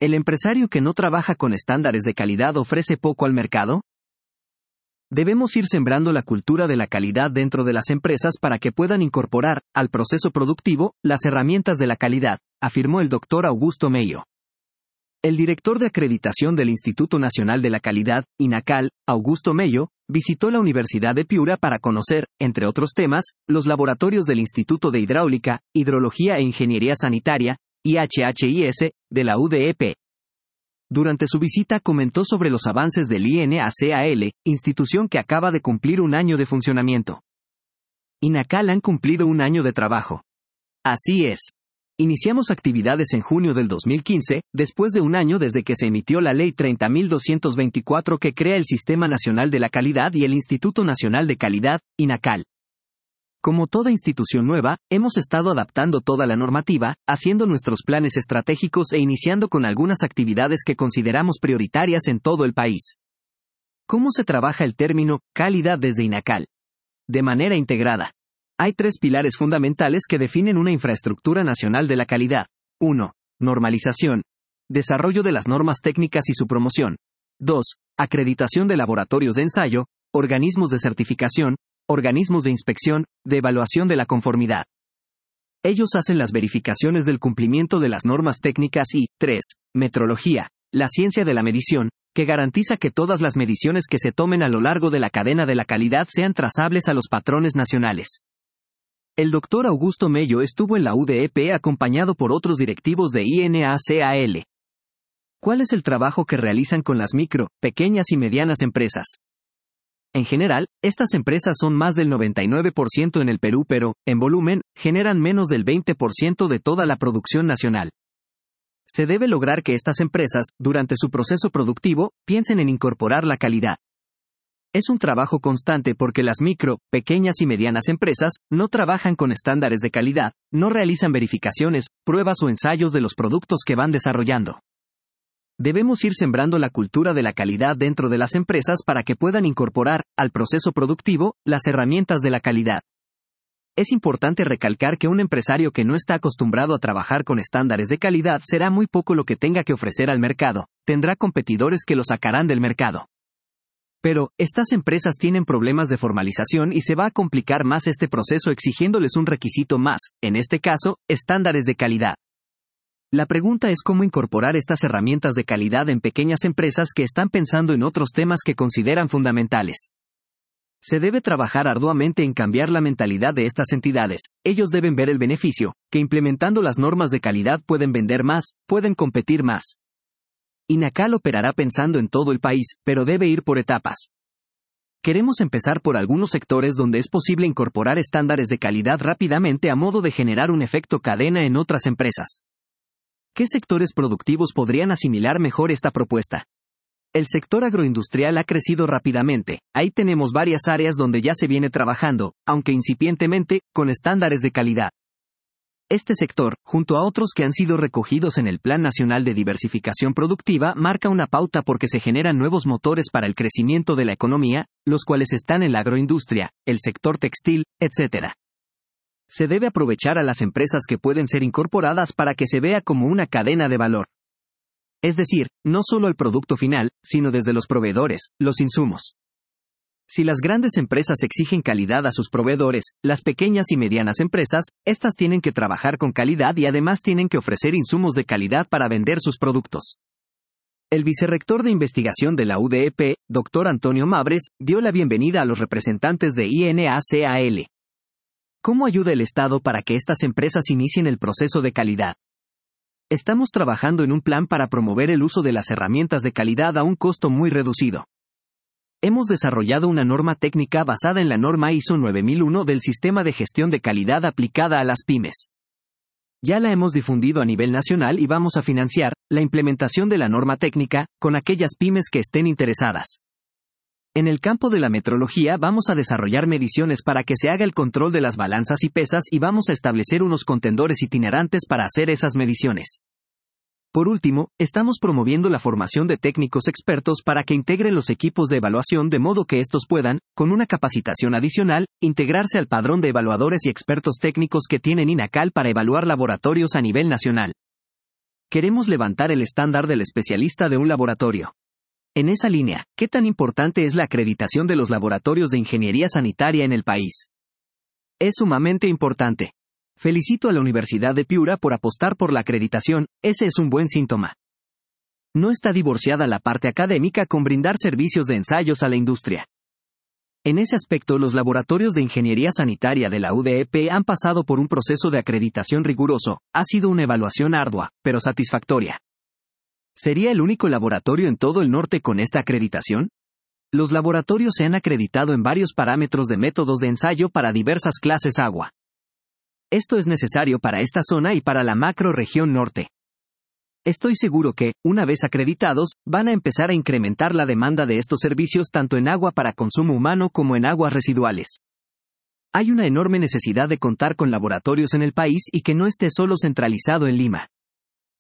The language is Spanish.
¿El empresario que no trabaja con estándares de calidad ofrece poco al mercado? Debemos ir sembrando la cultura de la calidad dentro de las empresas para que puedan incorporar, al proceso productivo, las herramientas de la calidad, afirmó el Dr. Augusto Mello. El director de acreditación del Instituto Nacional de la Calidad, INACAL, Augusto Mello, visitó la Universidad de Piura para conocer, entre otros temas, los laboratorios del Instituto de Hidráulica, Hidrología e Ingeniería Sanitaria, IHHIS, de la UDEP. Durante su visita comentó sobre los avances del INACAL, institución que acaba de cumplir un año de funcionamiento. INACAL han cumplido un año de trabajo. Así es. Iniciamos actividades en junio del 2015, después de un año desde que se emitió la Ley 30.224 que crea el Sistema Nacional de la Calidad y el Instituto Nacional de Calidad, INACAL. Como toda institución nueva, hemos estado adaptando toda la normativa, haciendo nuestros planes estratégicos e iniciando con algunas actividades que consideramos prioritarias en todo el país. ¿Cómo se trabaja el término calidad desde INACAL? De manera integrada. Hay 3 pilares fundamentales que definen una infraestructura nacional de la calidad. 1. Normalización. Desarrollo de las normas técnicas y su promoción. 2. Acreditación de laboratorios de ensayo, organismos de certificación, organismos de inspección, de evaluación de la conformidad. Ellos hacen las verificaciones del cumplimiento de las normas técnicas y, 3. Metrología, la ciencia de la medición, que garantiza que todas las mediciones que se tomen a lo largo de la cadena de la calidad sean trazables a los patrones nacionales. El Dr. Augusto Mello estuvo en la UDEP acompañado por otros directivos de INACAL. ¿Cuál es el trabajo que realizan con las micro, pequeñas y medianas empresas? En general, estas empresas son más del 99% en el Perú, pero, en volumen, generan menos del 20% de toda la producción nacional. Se debe lograr que estas empresas, durante su proceso productivo, piensen en incorporar la calidad. Es un trabajo constante porque las micro, pequeñas y medianas empresas no trabajan con estándares de calidad, no realizan verificaciones, pruebas o ensayos de los productos que van desarrollando. Debemos ir sembrando la cultura de la calidad dentro de las empresas para que puedan incorporar, al proceso productivo, las herramientas de la calidad. Es importante recalcar que un empresario que no está acostumbrado a trabajar con estándares de calidad será muy poco lo que tenga que ofrecer al mercado, tendrá competidores que lo sacarán del mercado. Pero, estas empresas tienen problemas de formalización y se va a complicar más este proceso exigiéndoles un requisito más, en este caso, estándares de calidad. La pregunta es cómo incorporar estas herramientas de calidad en pequeñas empresas que están pensando en otros temas que consideran fundamentales. Se debe trabajar arduamente en cambiar la mentalidad de estas entidades. Ellos deben ver el beneficio, que implementando las normas de calidad pueden vender más, pueden competir más. INACAL operará pensando en todo el país, pero debe ir por etapas. Queremos empezar por algunos sectores donde es posible incorporar estándares de calidad rápidamente a modo de generar un efecto cadena en otras empresas. ¿Qué sectores productivos podrían asimilar mejor esta propuesta? El sector agroindustrial ha crecido rápidamente, ahí tenemos varias áreas donde ya se viene trabajando, aunque incipientemente, con estándares de calidad. Este sector, junto a otros que han sido recogidos en el Plan Nacional de Diversificación Productiva, marca una pauta porque se generan nuevos motores para el crecimiento de la economía, los cuales están en la agroindustria, el sector textil, etc. Se debe aprovechar a las empresas que pueden ser incorporadas para que se vea como una cadena de valor. Es decir, no solo el producto final, sino desde los proveedores, los insumos. Si las grandes empresas exigen calidad a sus proveedores, las pequeñas y medianas empresas, estas tienen que trabajar con calidad y además tienen que ofrecer insumos de calidad para vender sus productos. El vicerrector de investigación de la UDEP, Dr. Antonio Mabres, dio la bienvenida a los representantes de INACAL. ¿Cómo ayuda el Estado para que estas empresas inicien el proceso de calidad? Estamos trabajando en un plan para promover el uso de las herramientas de calidad a un costo muy reducido. Hemos desarrollado una norma técnica basada en la norma ISO 9001 del Sistema de Gestión de Calidad aplicada a las pymes. Ya la hemos difundido a nivel nacional y vamos a financiar la implementación de la norma técnica con aquellas pymes que estén interesadas. En el campo de la metrología vamos a desarrollar mediciones para que se haga el control de las balanzas y pesas y vamos a establecer unos contendores itinerantes para hacer esas mediciones. Por último, estamos promoviendo la formación de técnicos expertos para que integren los equipos de evaluación de modo que estos puedan, con una capacitación adicional, integrarse al padrón de evaluadores y expertos técnicos que tienen INACAL para evaluar laboratorios a nivel nacional. Queremos levantar el estándar del especialista de un laboratorio. En esa línea, ¿qué tan importante es la acreditación de los laboratorios de ingeniería sanitaria en el país? Es sumamente importante. Felicito a la Universidad de Piura por apostar por la acreditación, ese es un buen síntoma. No está divorciada la parte académica con brindar servicios de ensayos a la industria. En ese aspecto, los laboratorios de ingeniería sanitaria de la UDEP han pasado por un proceso de acreditación riguroso, ha sido una evaluación ardua, pero satisfactoria. ¿Sería el único laboratorio en todo el norte con esta acreditación? Los laboratorios se han acreditado en varios parámetros de métodos de ensayo para diversas clases agua. Esto es necesario para esta zona y para la macro-región norte. Estoy seguro que, una vez acreditados, van a empezar a incrementar la demanda de estos servicios tanto en agua para consumo humano como en aguas residuales. Hay una enorme necesidad de contar con laboratorios en el país y que no esté solo centralizado en Lima.